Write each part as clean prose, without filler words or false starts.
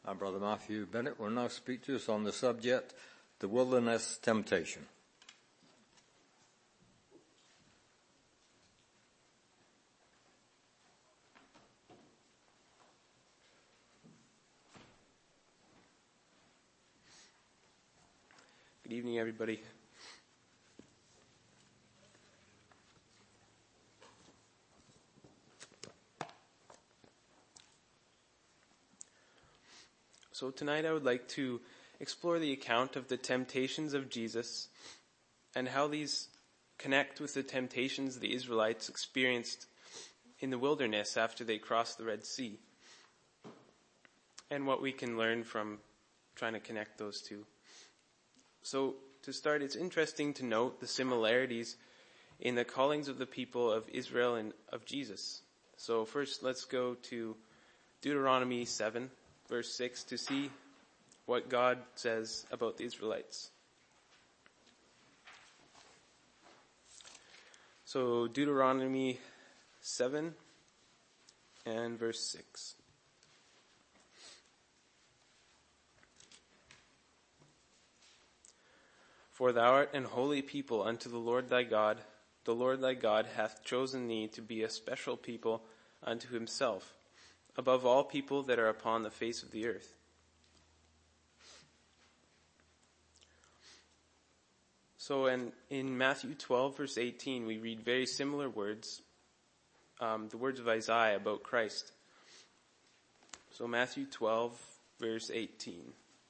Our brother Matthew Bennett will now speak to us on the subject, the wilderness temptation. Good evening, everybody. So tonight I would like to explore the account of the temptations of Jesus and how these connect with the temptations the Israelites experienced in the wilderness after they crossed the Red Sea, and what we can learn from trying to connect those two. So to start, it's interesting to note the similarities in the callings of the people of Israel and of Jesus. So first, let's go to Deuteronomy 7, verse 6, to see what God says about the Israelites. So Deuteronomy 7 and verse 6. For thou art an holy people unto the Lord thy God. The Lord thy God hath chosen thee to be a special people unto himself, above all people that are upon the face of the earth. So in Matthew 12, verse 18, we read very similar words, the words of Isaiah about Christ. So Matthew 12, verse 18.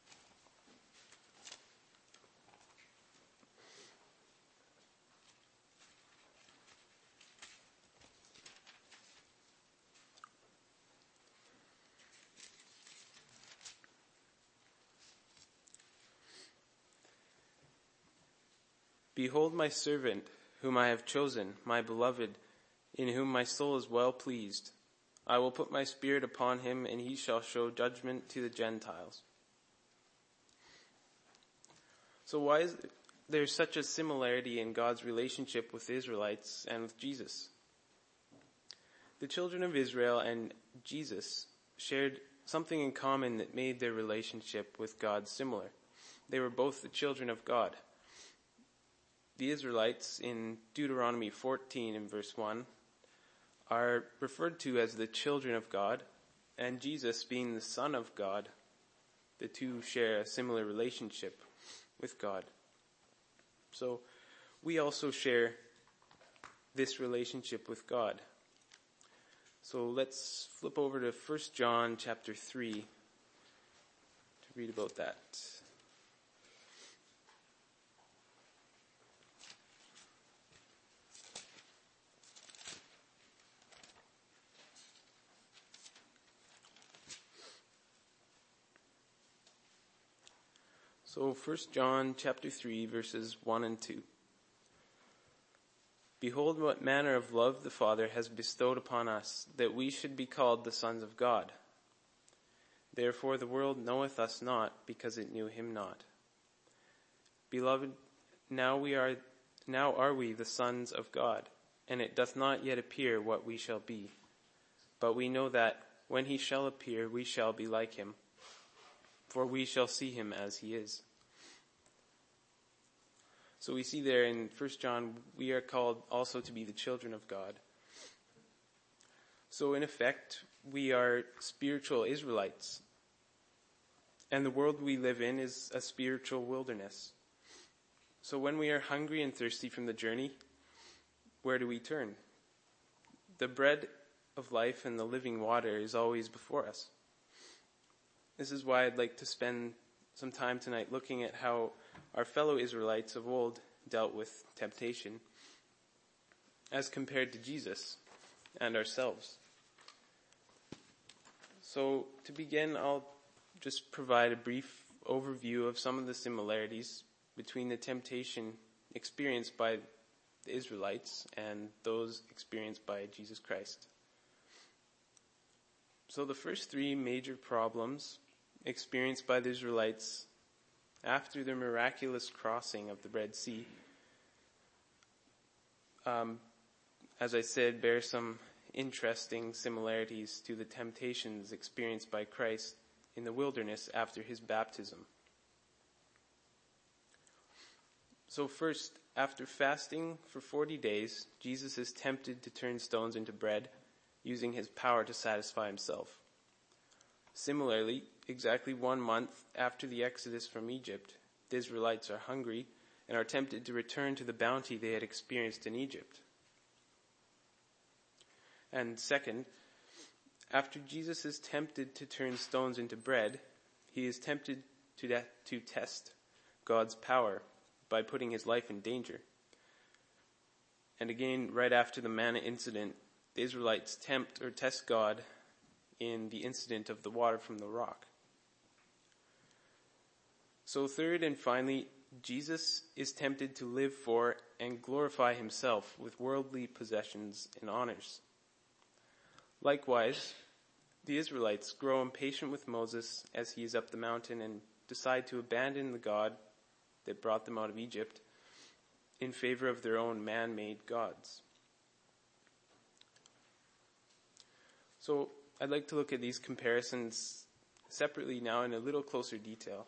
Behold my servant, whom I have chosen, my beloved, in whom my soul is well pleased. I will put my spirit upon him, and he shall show judgment to the Gentiles. So why is there such a similarity in God's relationship with the Israelites and with Jesus? The children of Israel and Jesus shared something in common that made their relationship with God similar. They were both the children of God. The Israelites in Deuteronomy 14 and verse 1 are referred to as the children of God, and Jesus being the Son of God, the two share a similar relationship with God. So we also share this relationship with God. So let's flip over to 1 John chapter 3 to read about that. So 1 John chapter 3 verses 1 and 2. Behold what manner of love the Father has bestowed upon us, that we should be called the sons of God. Therefore the world knoweth us not, because it knew him not. Beloved, now are we the sons of God, and it doth not yet appear what we shall be. But we know that when he shall appear, we shall be like him, for we shall see him as he is. So we see there in 1 John, we are called also to be the children of God. So in effect, we are spiritual Israelites. And the world we live in is a spiritual wilderness. So when we are hungry and thirsty from the journey, where do we turn? The bread of life and the living water is always before us. This is why I'd like to spend some time tonight looking at how our fellow Israelites of old dealt with temptation as compared to Jesus and ourselves. So to begin, I'll just provide a brief overview of some of the similarities between the temptation experienced by the Israelites and those experienced by Jesus Christ. So the first three major problems experienced by the Israelites after their miraculous crossing of the Red Sea, as I said, bear some interesting similarities to the temptations experienced by Christ in the wilderness after his baptism. So first, after fasting for 40 days, Jesus is tempted to turn stones into bread, using his power to satisfy himself. Similarly, exactly 1 month after the exodus from Egypt, the Israelites are hungry and are tempted to return to the bounty they had experienced in Egypt. And second, after Jesus is tempted to turn stones into bread, he is tempted to test God's power by putting his life in danger. And again, right after the manna incident, the Israelites test God in the incident of the water from the rock. So third and finally, Jesus is tempted to live for and glorify himself with worldly possessions and honors. Likewise, the Israelites grow impatient with Moses as he is up the mountain and decide to abandon the God that brought them out of Egypt in favor of their own man-made gods. So I'd like to look at these comparisons separately now in a little closer detail.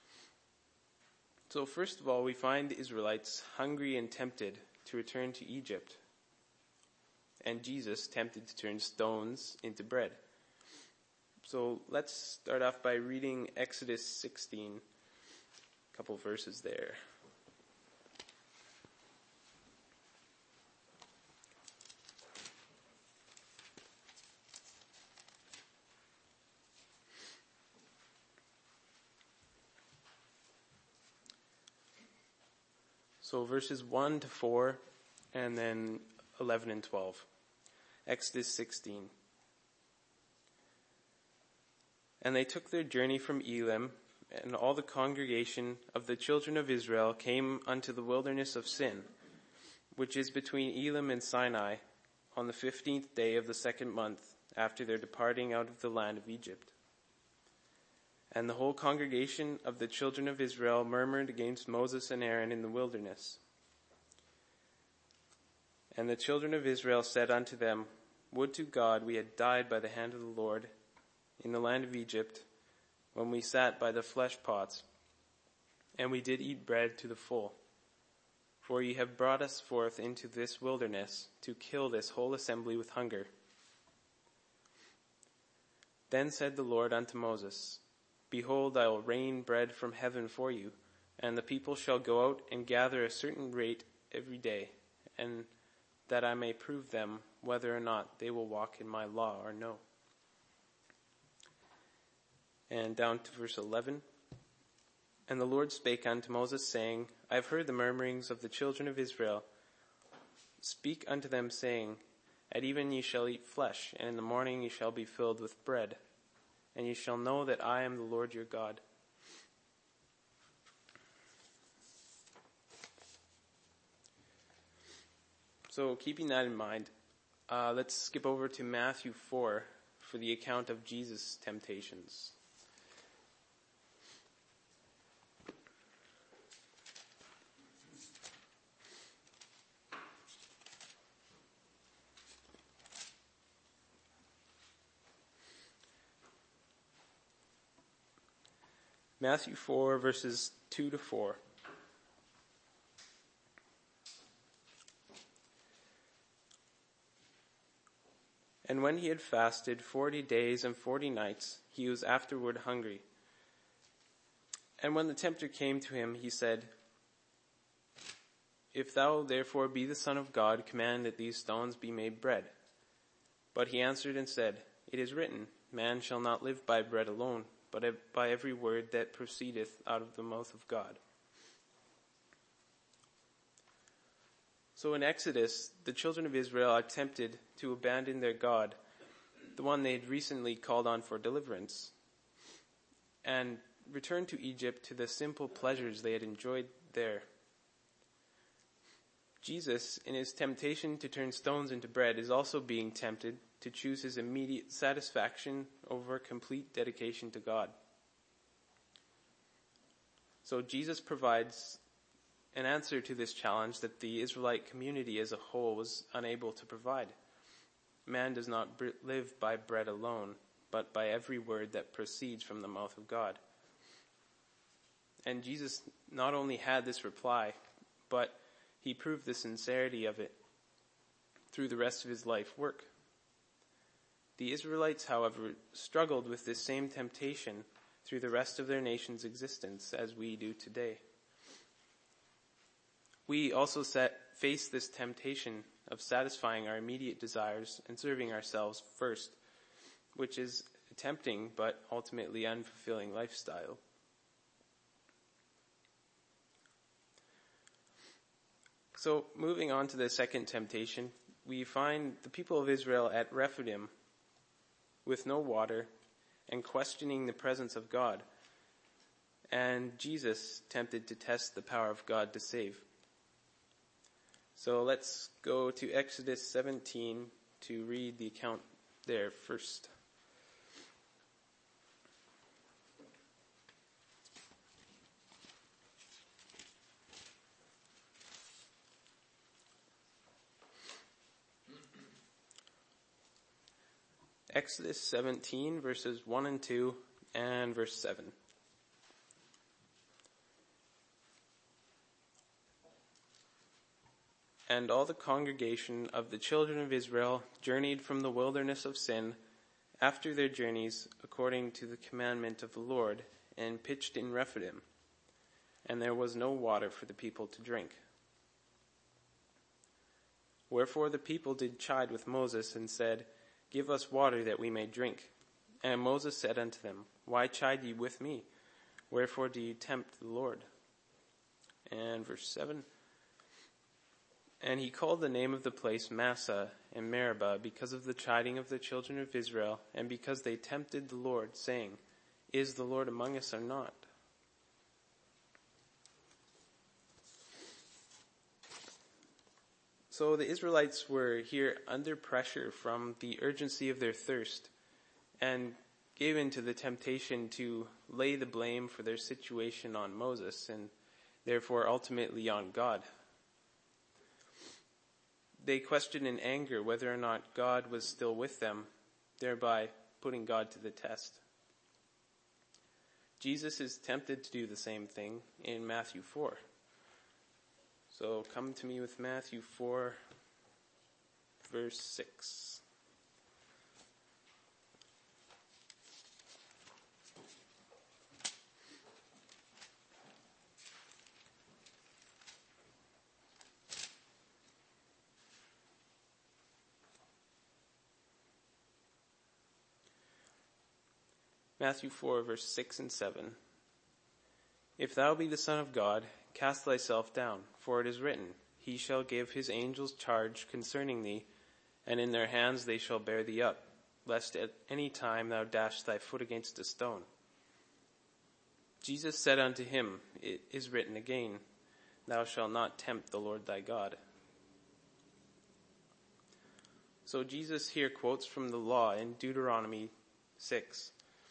So first of all, we find the Israelites hungry and tempted to return to Egypt, and Jesus tempted to turn stones into bread. So let's start off by reading Exodus 16, a couple verses there. So verses 1 to 4, and then 11 and 12. Exodus 16. And they took their journey from Elim, and all the congregation of the children of Israel came unto the wilderness of Sin, which is between Elim and Sinai, on the 15th day of the 2nd month after their departing out of the land of Egypt. And the whole congregation of the children of Israel murmured against Moses and Aaron in the wilderness. And the children of Israel said unto them, Would to God we had died by the hand of the Lord in the land of Egypt, when we sat by the flesh pots, and we did eat bread to the full. For ye have brought us forth into this wilderness to kill this whole assembly with hunger. Then said the Lord unto Moses, Behold, I will rain bread from heaven for you, and the people shall go out and gather a certain rate every day, and that I may prove them whether or not they will walk in my law or no. And down to verse 11. And the Lord spake unto Moses, saying, I have heard the murmurings of the children of Israel. Speak unto them, saying, At even ye shall eat flesh, and in the morning ye shall be filled with bread. And ye shall know that I am the Lord your God. So keeping that in mind, let's skip over to Matthew 4 for the account of Jesus' temptations. Matthew 4, verses 2 to 4. And when he had fasted 40 days and 40 nights, he was afterward hungry. And when the tempter came to him, he said, If thou therefore be the Son of God, command that these stones be made bread. But he answered and said, It is written, Man shall not live by bread alone, but by every word that proceedeth out of the mouth of God. So in Exodus, the children of Israel are tempted to abandon their God, the one they had recently called on for deliverance, and return to Egypt to the simple pleasures they had enjoyed there. Jesus, in his temptation to turn stones into bread, is also being tempted to choose his immediate satisfaction over complete dedication to God. So Jesus provides an answer to this challenge that the Israelite community as a whole was unable to provide. Man does not live by bread alone, but by every word that proceeds from the mouth of God. And Jesus not only had this reply, but he proved the sincerity of it through the rest of his life work. The Israelites, however, struggled with this same temptation through the rest of their nation's existence as we do today. We also face this temptation of satisfying our immediate desires and serving ourselves first, which is a tempting but ultimately unfulfilling lifestyle. So moving on to the second temptation, we find the people of Israel at Rephidim with no water and questioning the presence of God, and Jesus tempted to test the power of God to save. So let's go to Exodus 17 to read the account there first. Exodus 17, verses 1 and 2, and verse 7. And all the congregation of the children of Israel journeyed from the wilderness of Sin after their journeys according to the commandment of the Lord, and pitched in Rephidim. And there was no water for the people to drink. Wherefore the people did chide with Moses, and said, Give us water that we may drink. And Moses said unto them, Why chide ye with me? Wherefore do ye tempt the Lord? And verse 7. And he called the name of the place Massah and Meribah, because of the chiding of the children of Israel, and because they tempted the Lord, saying, Is the Lord among us or not? So the Israelites were here under pressure from the urgency of their thirst, and gave in to the temptation to lay the blame for their situation on Moses, and therefore ultimately on God. They questioned in anger whether or not God was still with them, thereby putting God to the test. Jesus is tempted to do the same thing in Matthew 4. So come to me with Matthew 4, verse 6. Matthew 4, verse 6 and 7. If thou be the Son of God, cast thyself down, for it is written, He shall give his angels charge concerning thee, and in their hands they shall bear thee up, lest at any time thou dash thy foot against a stone. Jesus said unto him, It is written again, Thou shalt not tempt the Lord thy God. So Jesus here quotes from the law in Deuteronomy 6.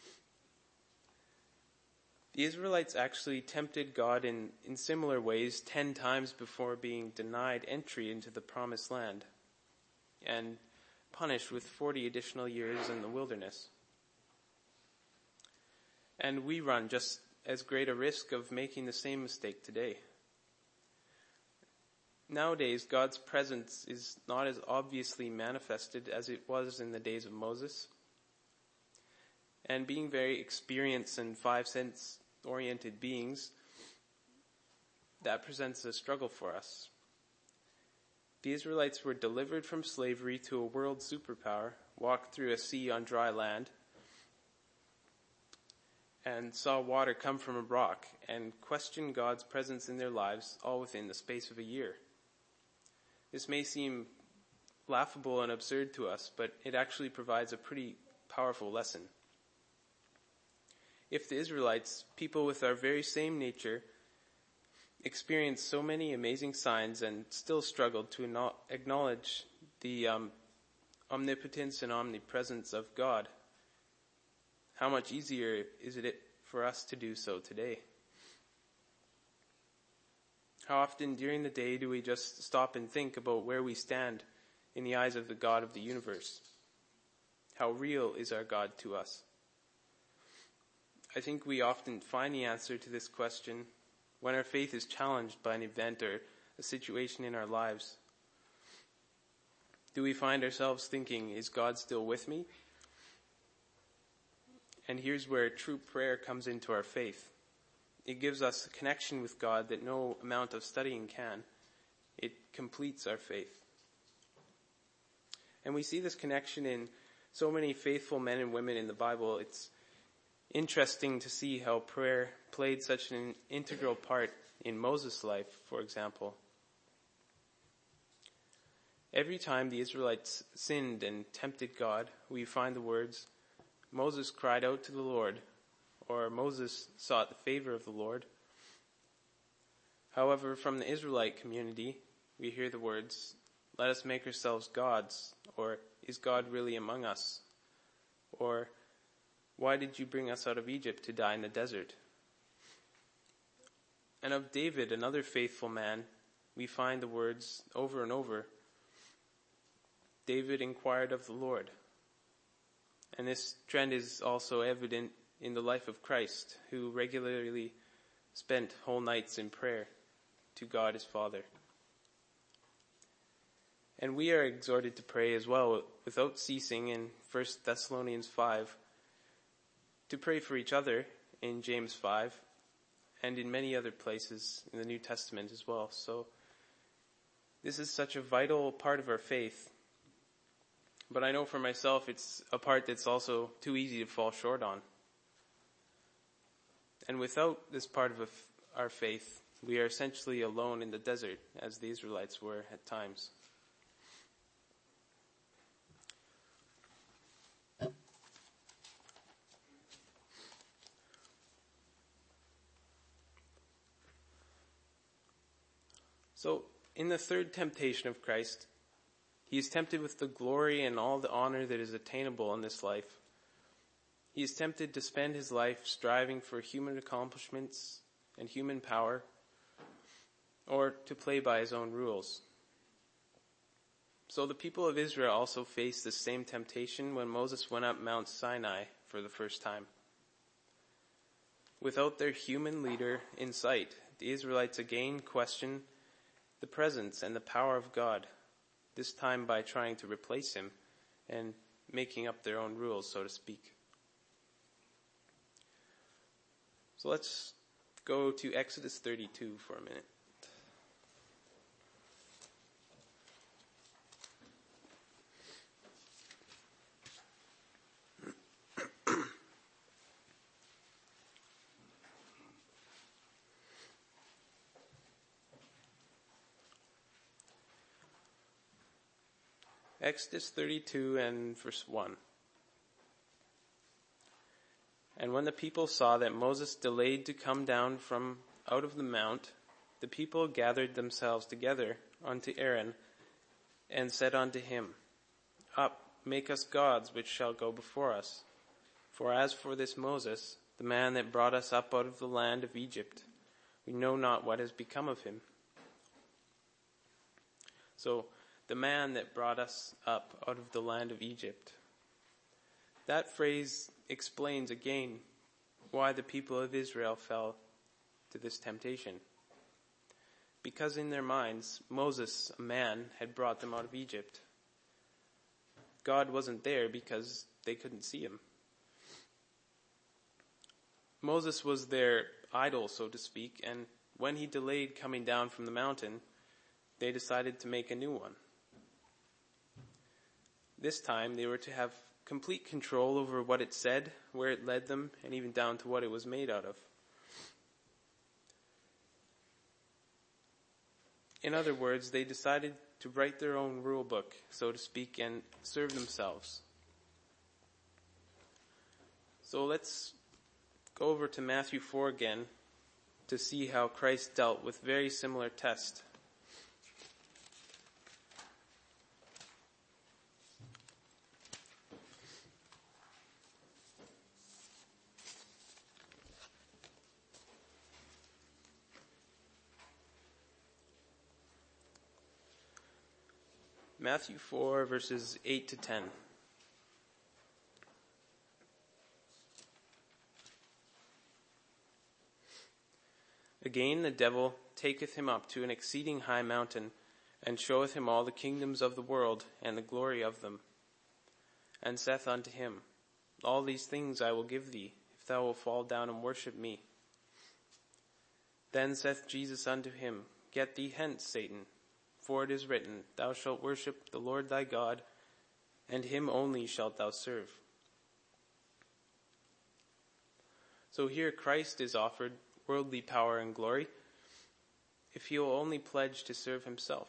The Israelites actually tempted God in similar ways 10 times before being denied entry into the promised land and punished with 40 additional years in the wilderness. And we run just as great a risk of making the same mistake today. Nowadays, God's presence is not as obviously manifested as it was in the days of Moses. And being very experienced and five-sense-oriented beings, that presents a struggle for us. The Israelites were delivered from slavery to a world superpower, walked through a sea on dry land, and saw water come from a rock, and questioned God's presence in their lives all within the space of a year. This may seem laughable and absurd to us, but it actually provides a pretty powerful lesson. If the Israelites, people with our very same nature, experienced so many amazing signs and still struggled to acknowledge the omnipotence and omnipresence of God, how much easier is it for us to do so today? How often during the day do we just stop and think about where we stand in the eyes of the God of the universe? how real is our God to us? I think we often find the answer to this question when our faith is challenged by an event or a situation in our lives. Do we find ourselves thinking, is God still with me? And here's where true prayer comes into our faith. It gives us a connection with God that no amount of studying can. It completes our faith. And we see this connection in so many faithful men and women in the Bible. It's interesting to see how prayer played such an integral part in Moses' life, for example. Every time the Israelites sinned and tempted God, we find the words, Moses cried out to the Lord, or Moses sought the favor of the Lord. However, from the Israelite community, we hear the words, let us make ourselves gods, or is God really among us? Or, why did you bring us out of Egypt to die in the desert? And of David, another faithful man, we find the words over and over, David inquired of the Lord. And this trend is also evident in the life of Christ, who regularly spent whole nights in prayer to God his Father. And we are exhorted to pray as well without ceasing in 1 Thessalonians 5, to pray for each other in James 5, and in many other places in the New Testament as well. So this is such a vital part of our faith. But I know for myself it's a part that's also too easy to fall short on. And without this part of our faith, we are essentially alone in the desert, as the Israelites were at times. So, in the third temptation of Christ, he is tempted with the glory and all the honor that is attainable in this life. He is tempted to spend his life striving for human accomplishments and human power, or to play by his own rules. So the people of Israel also faced the same temptation when Moses went up Mount Sinai for the first time. Without their human leader in sight, the Israelites again questioned the presence and the power of God, this time by trying to replace him and making up their own rules, so to speak. So let's go to Exodus 32 for a minute. Exodus 32 and verse 1. And when the people saw that Moses delayed to come down from out of the mount, the people gathered themselves together unto Aaron, and said unto him, Up, make us gods which shall go before us. For as for this Moses, the man that brought us up out of the land of Egypt, we know not what has become of him. So, the man that brought us up out of the land of Egypt. That phrase explains again why the people of Israel fell to this temptation. Because in their minds, Moses, a man, had brought them out of Egypt. God wasn't there because they couldn't see him. Moses was their idol, so to speak, and when he delayed coming down from the mountain, they decided to make a new one. This time, they were to have complete control over what it said, where it led them, and even down to what it was made out of. In other words, they decided to write their own rule book, so to speak, and serve themselves. So let's go over to Matthew 4 again to see how Christ dealt with very similar tests. Matthew 4, verses 8 to 10. Again the devil taketh him up to an exceeding high mountain, and showeth him all the kingdoms of the world, and the glory of them. And saith unto him, All these things I will give thee, if thou wilt fall down and worship me. Then saith Jesus unto him, Get thee hence, Satan, for it is written, Thou shalt worship the Lord thy God, and him only shalt thou serve. So here Christ is offered worldly power and glory if he will only pledge to serve himself.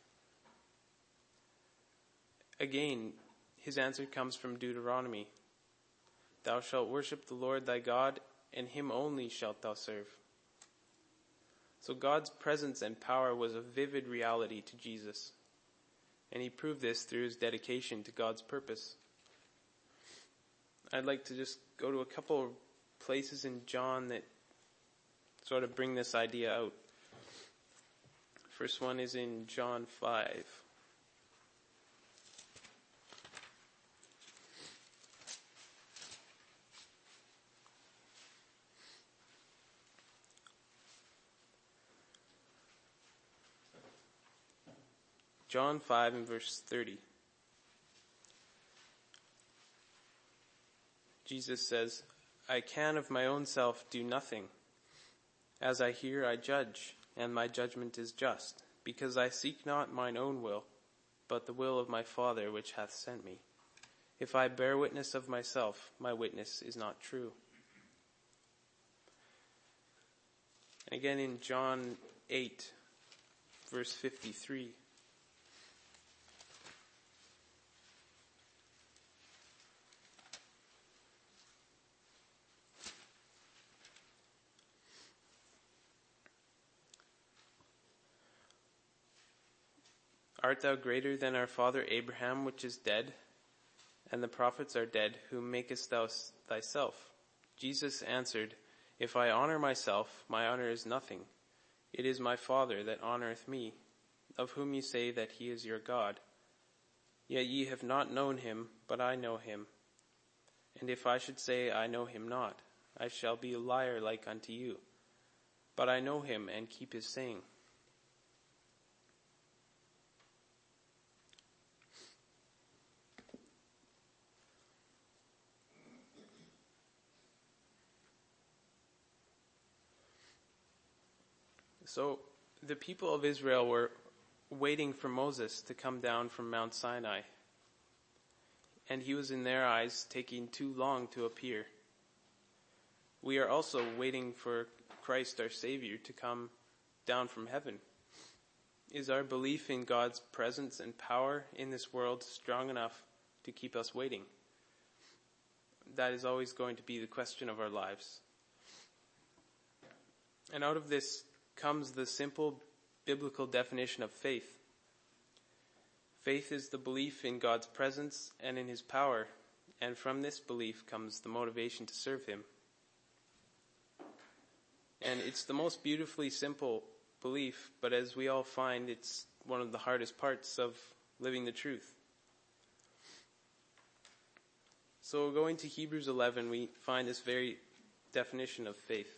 Again, his answer comes from Deuteronomy. Thou shalt worship the Lord thy God, and him only shalt thou serve. So God's presence and power was a vivid reality to Jesus, and he proved this through his dedication to God's purpose. I'd like to just go to a couple of places in John that sort of bring this idea out. First one is in John 5. John 5 and verse 30. Jesus says, I can of my own self do nothing. As I hear, I judge, and my judgment is just, because I seek not mine own will, but the will of my Father which hath sent me. If I bear witness of myself, my witness is not true. And again in John 8, verse 53. Art thou greater than our father Abraham, which is dead? And the prophets are dead. Whom makest thou thyself? Jesus answered, If I honor myself, my honor is nothing. It is my Father that honoreth me, of whom ye say that he is your God. Yet ye have not known him, but I know him. And if I should say I know him not, I shall be a liar like unto you. But I know him and keep his saying. So the people of Israel were waiting for Moses to come down from Mount Sinai. And he was in their eyes taking too long to appear. We are also waiting for Christ our Savior to come down from heaven. Is our belief in God's presence and power in this world strong enough to keep us waiting? That is always going to be the question of our lives. And out of this comes the simple biblical definition of faith. Faith is the belief in God's presence and in his power, and from this belief comes the motivation to serve him. And it's the most beautifully simple belief, but as we all find, it's one of the hardest parts of living the truth. So going to Hebrews 11, we find this very definition of faith.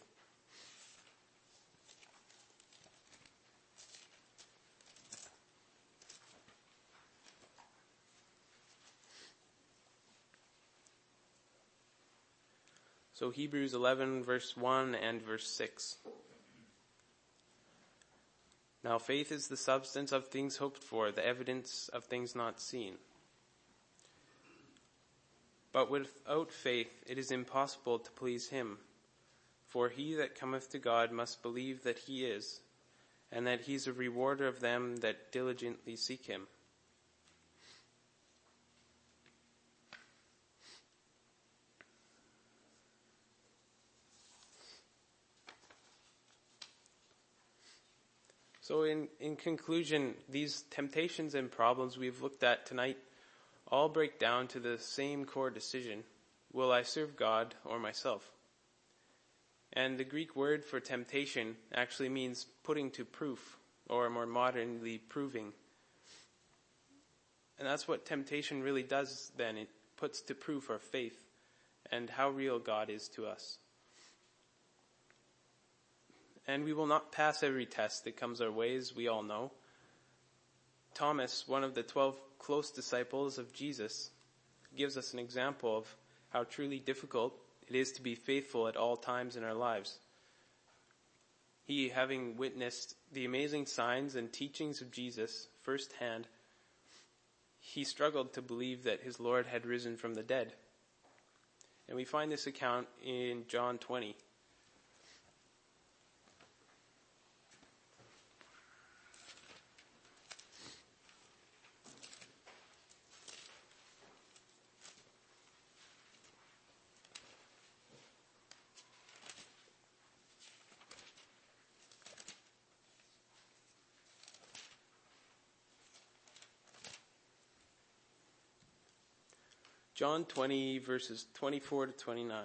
So Hebrews 11, verse 1 and verse 6. Now faith is the substance of things hoped for, the evidence of things not seen. But without faith it is impossible to please him. For he that cometh to God must believe that he is, and that he is a rewarder of them that diligently seek him. So in conclusion, these temptations and problems we've looked at tonight all break down to the same core decision: will I serve God or myself? And the Greek word for temptation actually means putting to proof, or more modernly, proving. And that's what temptation really does then. It puts to proof our faith and how real God is to us. And we will not pass every test that comes our way, as we all know. Thomas, one of the 12 close disciples of Jesus, gives us an example of how truly difficult it is to be faithful at all times in our lives. He, having witnessed the amazing signs and teachings of Jesus firsthand, he struggled to believe that his Lord had risen from the dead. And we find this account in John 20. John 20, verses 24 to 29.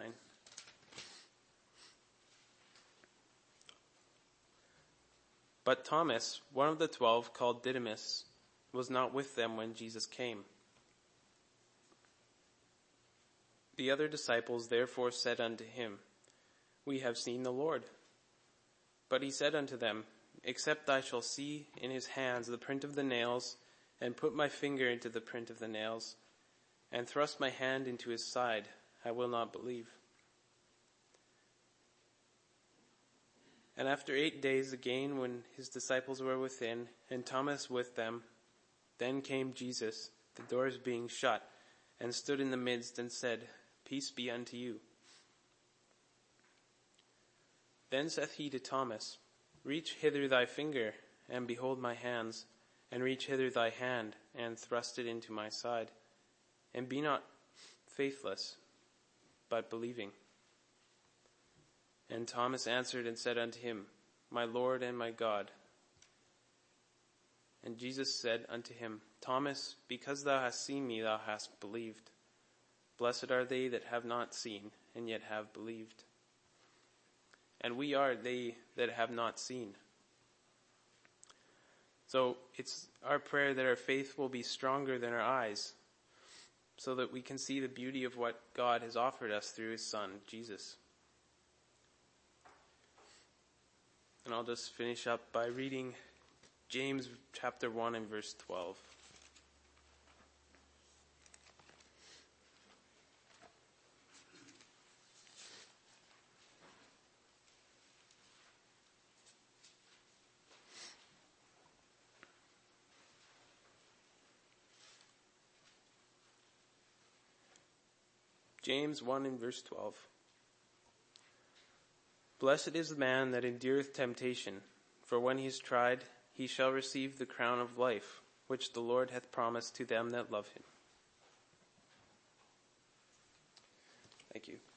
But Thomas, one of the 12, called Didymus, was not with them when Jesus came. The other disciples therefore said unto him, We have seen the Lord. But he said unto them, Except I shall see in his hands the print of the nails, and put my finger into the print of the nails, and thrust my hand into his side, I will not believe. And after 8 days again, when his disciples were within, and Thomas with them, then came Jesus, the doors being shut, and stood in the midst, and said, Peace be unto you. Then saith he to Thomas, Reach hither thy finger, and behold my hands, and reach hither thy hand, and thrust it into my side. And be not faithless, but believing. And Thomas answered and said unto him, My Lord and my God. And Jesus said unto him, Thomas, because thou hast seen me, thou hast believed. Blessed are they that have not seen, and yet have believed. And we are they that have not seen. So it's our prayer that our faith will be stronger than our eyes, so that we can see the beauty of what God has offered us through his Son, Jesus. And I'll just finish up by reading James chapter 1 and verse 12. James 1 and verse 12. Blessed is the man that endureth temptation, for when he is tried, he shall receive the crown of life, which the Lord hath promised to them that love him. Thank you.